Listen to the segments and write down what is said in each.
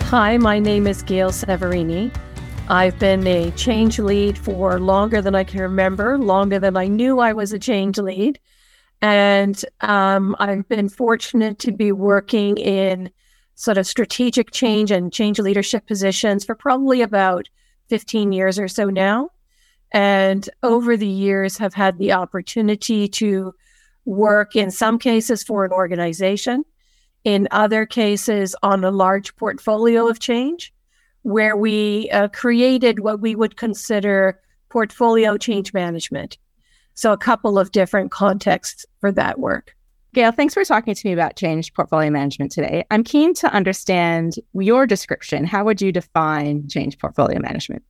Hi, my name is Gail Severini. I've been a change lead for longer than I can remember, longer than I knew I was a change lead. And I've been fortunate to be working in sort of strategic change and change leadership positions for probably about 15 years or so now. And over the years have had the opportunity to work in some cases for an organization, in other cases on a large portfolio of change, where we created what we would consider portfolio change management. So a couple of different contexts for that work. Gail, thanks for talking to me about change portfolio management today. I'm keen to understand your description. How would you define change portfolio management?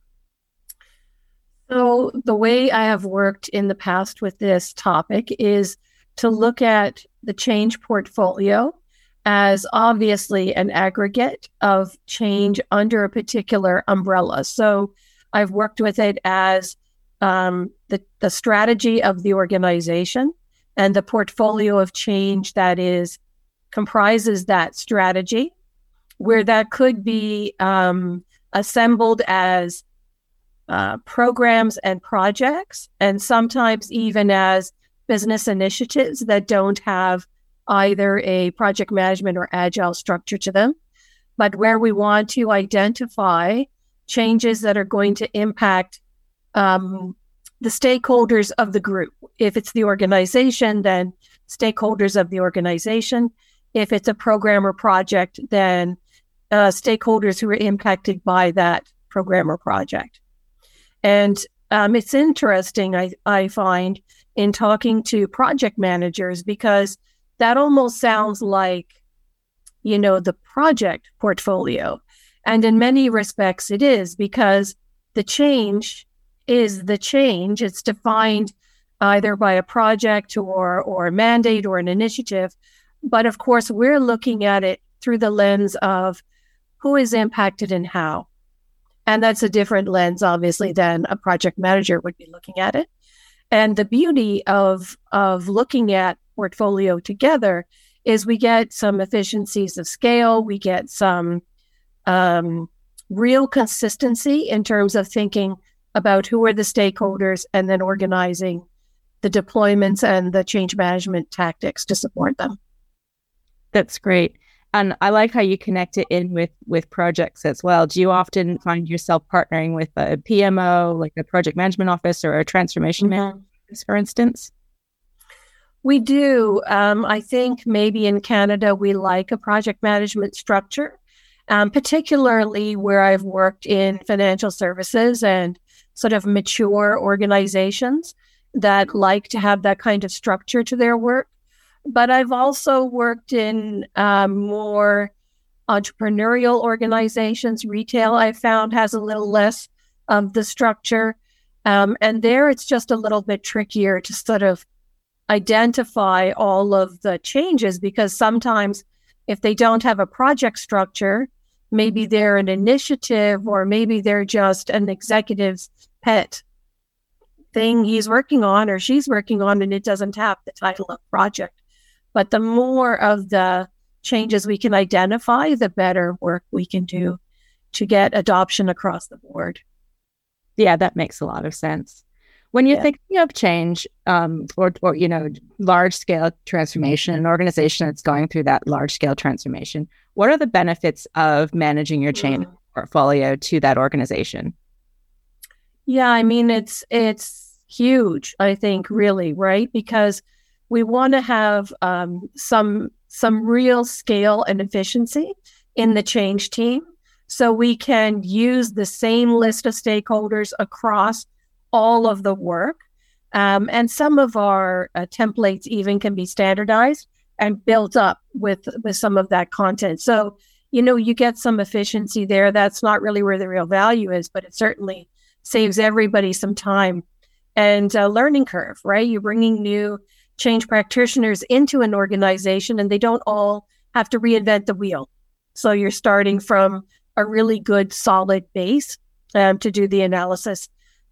So the way I have worked in the past with this topic is to look at the change portfolio as obviously an aggregate of change under a particular umbrella. So I've worked with it as the strategy of the organization and the portfolio of change that comprises that strategy, where that could be assembled as programs and projects, and sometimes even as business initiatives that don't have either a project management or agile structure to them, but where we want to identify changes that are going to impact the stakeholders of the group. If it's the organization, then stakeholders of the organization. If it's a program or project, then stakeholders who are impacted by that program or project. And it's interesting, I find, in talking to project managers, because that almost sounds like, the project portfolio. And in many respects, it is, because the change is the change. It's defined either by a project or a mandate or an initiative. But of course, we're looking at it through the lens of who is impacted and how. And that's a different lens, obviously, than a project manager would be looking at it. And the beauty of looking at portfolio together is we get some efficiencies of scale. We get some real consistency in terms of thinking about who are the stakeholders and then organizing the deployments and the change management tactics to support them. That's great. And I like how you connect it in with projects as well. Do you often find yourself partnering with a PMO, like a project management office or a transformation manager, for instance? We do. I think maybe in Canada, we like a project management structure, particularly where I've worked in financial services and sort of mature organizations that like to have that kind of structure to their work. But I've also worked in more entrepreneurial organizations. Retail, I found, has a little less of the structure. And there it's just a little bit trickier to sort of identify all of the changes, because sometimes if they don't have a project structure, maybe they're an initiative or maybe they're just an executive's pet thing he's working on or she's working on, and it doesn't have the title of project. But the more of the changes we can identify, the better work we can do to get adoption across the board. Yeah, that makes a lot of sense. When you're thinking of change or large-scale transformation, an organization that's going through that large-scale transformation, what are the benefits of managing your change portfolio to that organization? Yeah, I mean, it's huge, I think, really, right? Because we want to have some real scale and efficiency in the change team, so we can use the same list of stakeholders across all of the work. And some of our templates even can be standardized and built up with some of that content. So, you get some efficiency there. That's not really where the real value is, but it certainly saves everybody some time and a learning curve, right? You're bringing new change practitioners into an organization and they don't all have to reinvent the wheel. So you're starting from a really good, solid base to do the analysis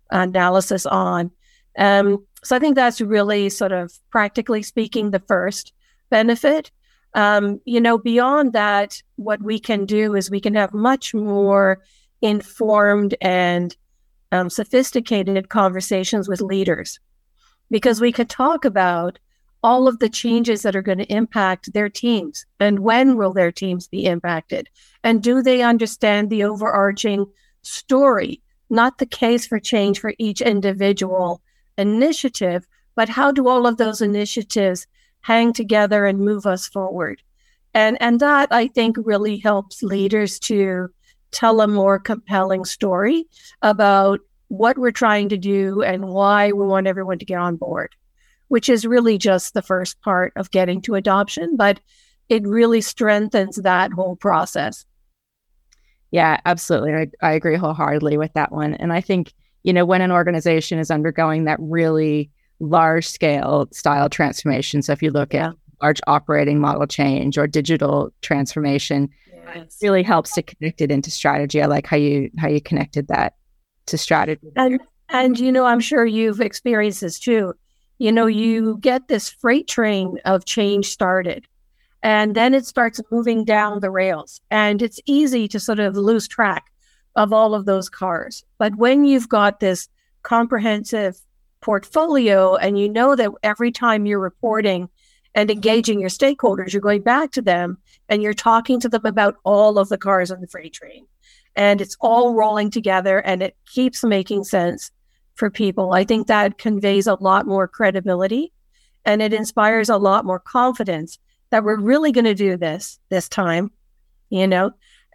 on. So I think that's really sort of, practically speaking, the first benefit. Beyond that, what we can do is we can have much more informed and sophisticated conversations with leaders, because we could talk about all of the changes that are going to impact their teams, and when will their teams be impacted, and do they understand the overarching story, not the case for change for each individual initiative, but how do all of those initiatives hang together and move us forward. And that, I think, really helps leaders to tell a more compelling story about what we're trying to do and why we want everyone to get on board, which is really just the first part of getting to adoption, but it really strengthens that whole process. Yeah, absolutely. I agree wholeheartedly with that one. And I think, when an organization is undergoing that really large scale style transformation, so if you look at large operating model change or digital transformation, it really helps to connect it into strategy. I like how you connected that to strategy. And I'm sure you've experienced this too. You get this freight train of change started, and then it starts moving down the rails, and it's easy to sort of lose track of all of those cars. But when you've got this comprehensive portfolio, and you know that every time you're reporting and engaging your stakeholders, you're going back to them and you're talking to them about all of the cars on the freight train, and it's all rolling together and it keeps making sense for people. I think that conveys a lot more credibility, and it inspires a lot more confidence that we're really going to do this time, and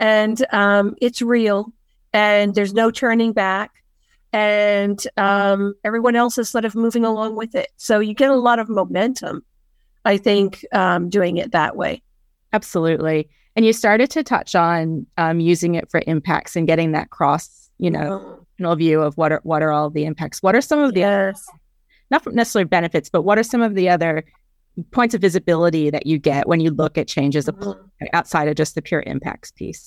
it's real, and there's no turning back, and everyone else is sort of moving along with it. So you get a lot of momentum, I think, doing it that way. Absolutely. And you started to touch on using it for impacts and getting that cross, view of what are all the impacts. What are some of the, not necessarily benefits, but what are some of the other points of visibility that you get when you look at changes outside of just the pure impacts piece?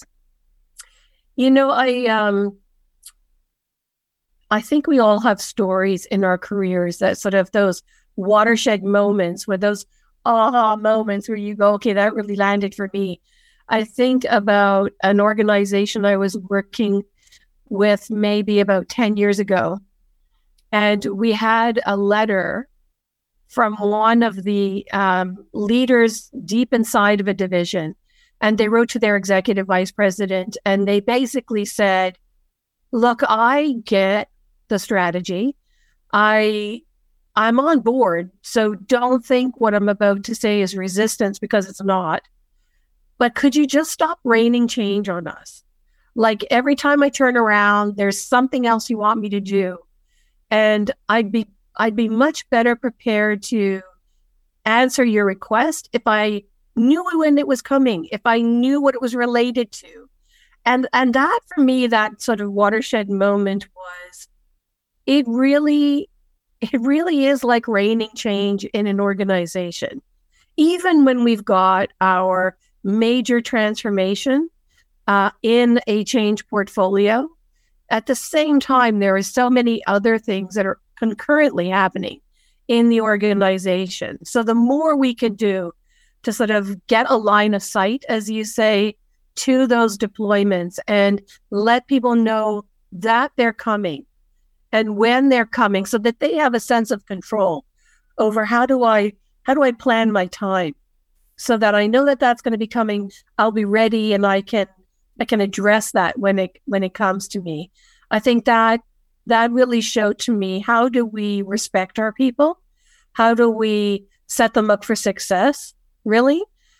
I think we all have stories in our careers that sort of those watershed moments, where those aha moments where you go, okay, that really landed for me. I think about an organization I was working with maybe about 10 years ago, and we had a letter from one of the leaders deep inside of a division, and they wrote to their executive vice president, and they basically said, look, I get the strategy. I'm on board, so don't think what I'm about to say is resistance, because it's not. But could you just stop raining change on us? Like, every time I turn around, there's something else you want me to do. And I'd be much better prepared to answer your request if I knew when it was coming, if I knew what it was related to. And that, for me, that sort of watershed moment was, it really is like raining change in an organization. Even when we've got our major transformation in a change portfolio, at the same time, there are so many other things that are concurrently happening in the organization. So the more we can do to sort of get a line of sight, as you say, to those deployments, and let people know that they're coming and when they're coming, so that they have a sense of control over how do I plan my time, so that I know that that's going to be coming. I'll be ready, and I can address that when it comes to me. I think that really showed to me, how do we respect our people? How do we set them up for success? Really,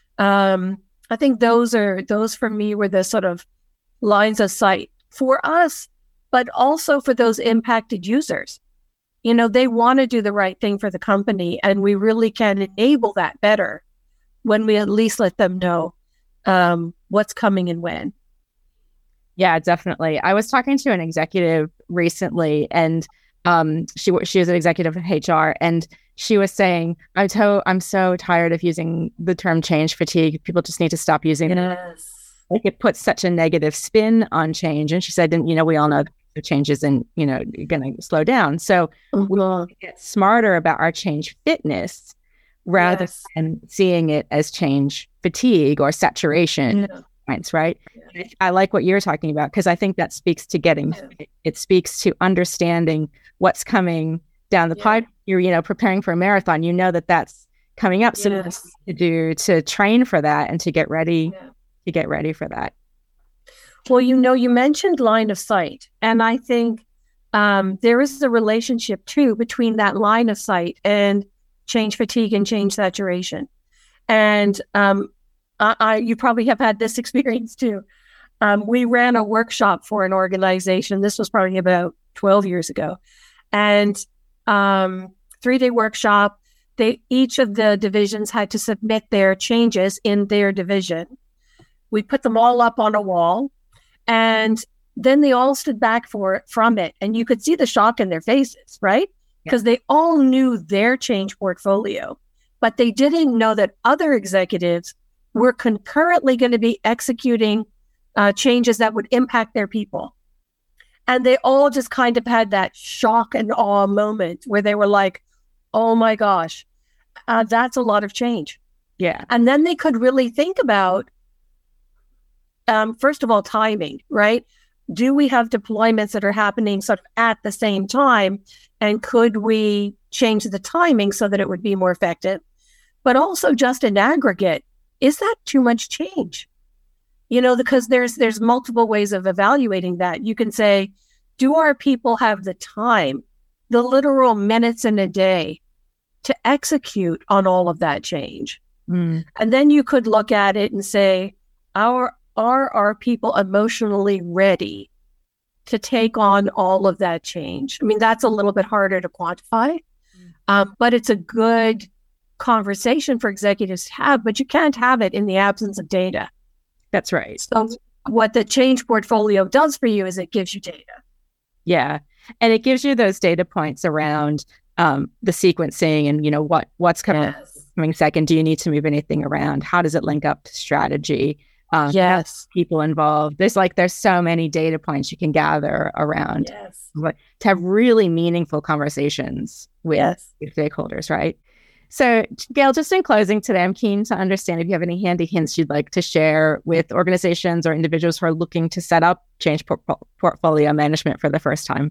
I think those for me were the sort of lines of sight for us, but also for those impacted users. They want to do the right thing for the company, and we really can enable that better when we at least let them know what's coming and when. Yeah, definitely. I was talking to an executive recently, and she was an executive in HR, and she was saying, I'm so tired of using the term change fatigue. People just need to stop using it. Like, it puts such a negative spin on change. And she said, and we all know the change isn't, going to slow down. So we'll get smarter about our change fitness rather than seeing it as change fatigue or saturation points, right? Yeah. I like what you're talking about, because I think that speaks to getting fit. It speaks to understanding what's coming down the pipe. You're, preparing for a marathon. You know that that's coming up. So what to do to train for that and to get ready for that. Well, you mentioned line of sight, and I think there is a relationship too between that line of sight and change fatigue and change saturation. And you probably have had this experience too. We ran a workshop for an organization. This was probably about 12 years ago. And 3-day workshop, each of the divisions had to submit their changes in their division. We put them all up on a wall, and then they all stood back from it. And you could see the shock in their faces, right? Because they all knew their change portfolio, but they didn't know that other executives were concurrently going to be executing changes that would impact their people. And they all just kind of had that shock and awe moment where they were like, oh my gosh, that's a lot of change. Yeah. And then they could really think about, first of all, timing, right? Do we have deployments that are happening sort of at the same time? And could we change the timing so that it would be more effective? But also just in aggregate, is that too much change? Because there's multiple ways of evaluating that. You can say, do our people have the time, the literal minutes in a day to execute on all of that change? And then you could look at it and say, are our people emotionally ready to take on all of that change? I mean, that's a little bit harder to quantify, but it's a good conversation for executives to have, but you can't have it in the absence of data. That's right. So what the change portfolio does for you is it gives you data. Yeah. And it gives you those data points around the sequencing and, what's coming second. Do you need to move anything around? How does it link up to strategy? People involved. There's so many data points you can gather around to have really meaningful conversations with stakeholders, right? So, Gail, just in closing today, I'm keen to understand if you have any handy hints you'd like to share with organizations or individuals who are looking to set up change portfolio management for the first time.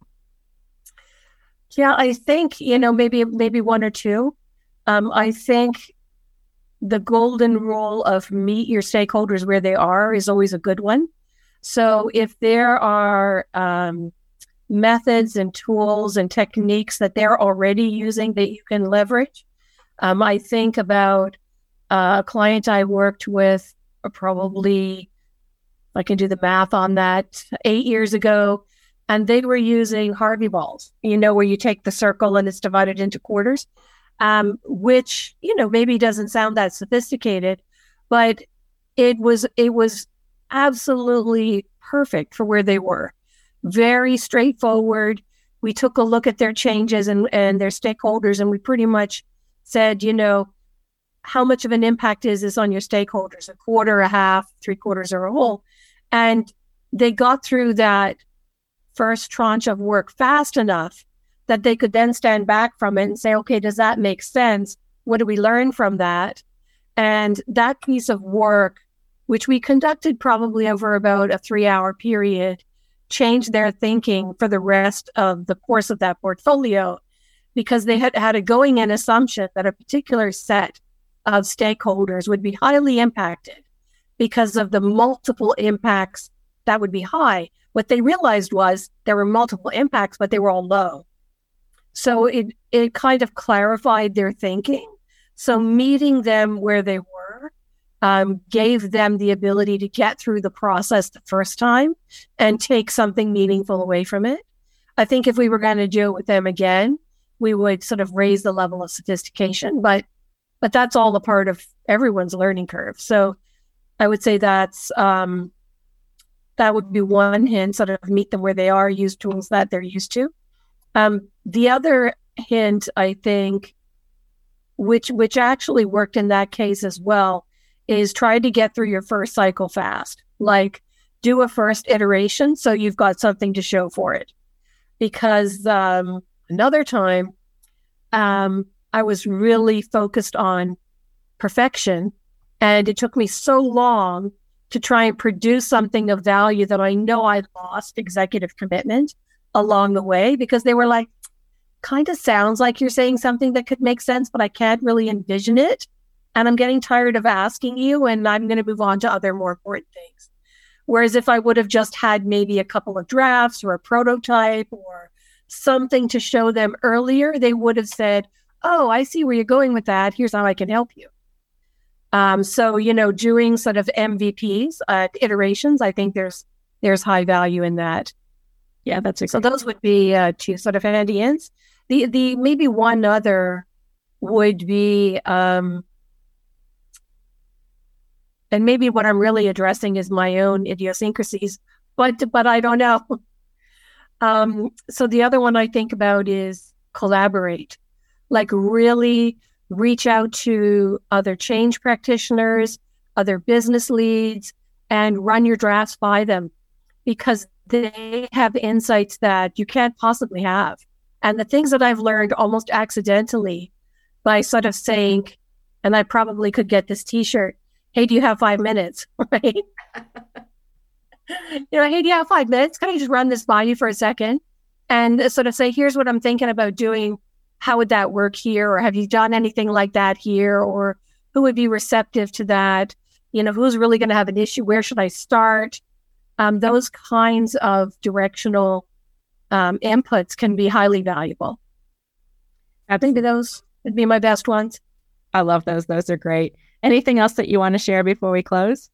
Yeah, I think, maybe one or two. I think the golden rule of meet your stakeholders where they are is always a good one. So if there are methods and tools and techniques that they're already using that you can leverage. I think about a client I worked with probably, I can do the math on that, 8 years ago, and they were using Harvey balls, where you take the circle and it's divided into quarters, which, maybe doesn't sound that sophisticated, but it was absolutely perfect for where they were. Very straightforward. We took a look at their changes and their stakeholders, and we pretty much said, how much of an impact is this on your stakeholders? A quarter, a half, 3/4, or a whole? And they got through that first tranche of work fast enough that they could then stand back from it and say, okay, does that make sense? What do we learn from that? And that piece of work, which we conducted probably over about a 3-hour period, changed their thinking for the rest of the course of that portfolio, because they had a going in assumption that a particular set of stakeholders would be highly impacted because of the multiple impacts that would be high. What they realized was there were multiple impacts, but they were all low. So it kind of clarified their thinking. So meeting them where they were gave them the ability to get through the process the first time and take something meaningful away from it. I think if we were going to do it with them again, we would sort of raise the level of sophistication, but that's all a part of everyone's learning curve. So I would say that would be one hint, sort of meet them where they are, use tools that they're used to. The other hint, I think, which actually worked in that case as well, is try to get through your first cycle fast. Like, do a first iteration so you've got something to show for it. Because another time, I was really focused on perfection And it took me so long to try and produce something of value that I know I lost executive commitment along the way, because they were like, kind of sounds like you're saying something that could make sense, but I can't really envision it. And I'm getting tired of asking you, and I'm going to move on to other more important things. Whereas if I would have just had maybe a couple of drafts or a prototype or something to show them earlier, they would have said, oh, I see where you're going with that. Here's how I can help you. So, doing sort of MVPs, iterations, I think there's high value in that. Yeah, that's so those would be two sort of handy ends. The maybe one other would be, and maybe what I'm really addressing is my own idiosyncrasies, but I don't know. So the other one I think about is collaborate, like really reach out to other change practitioners, other business leads, and run your drafts by them, because they have insights that you can't possibly have. And the things that I've learned almost accidentally by sort of saying, and I probably could get this t-shirt, hey, do you have 5 minutes? Right? Hey, do you have 5 minutes? Can I just run this by you for a second? And sort of say, here's what I'm thinking about doing. How would that work here? Or have you done anything like that here? Or who would be receptive to that? Who's really going to have an issue? Where should I start? Those kinds of directional inputs can be highly valuable. I think those would be my best ones. I love those. Those are great. Anything else that you want to share before we close?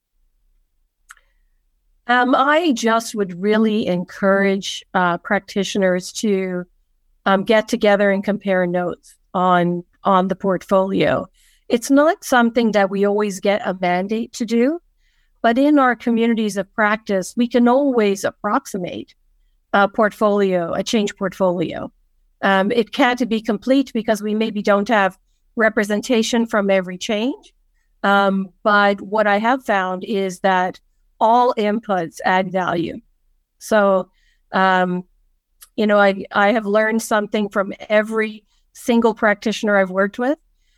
I just would really encourage practitioners to get together and compare notes on the portfolio. It's not something that we always get a mandate to do, but in our communities of practice, we can always approximate a change portfolio. It can't be complete because we maybe don't have representation from every change. But what I have found is that all inputs add value. So, I have learned something from every single practitioner I've worked with,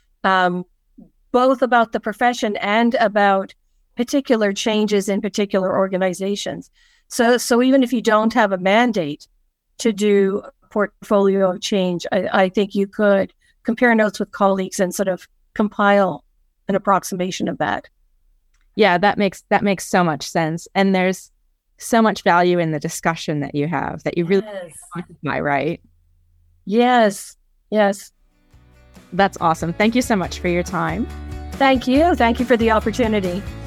both about the profession and about particular changes in particular organizations. So even if you don't have a mandate to do a portfolio of change, I think you could compare notes with colleagues and sort of compile an approximation of that. Yeah, that makes so much sense. And there's so much value in the discussion that you have that you really quantify, right? Yes. That's awesome. Thank you so much for your time. Thank you. Thank you for the opportunity.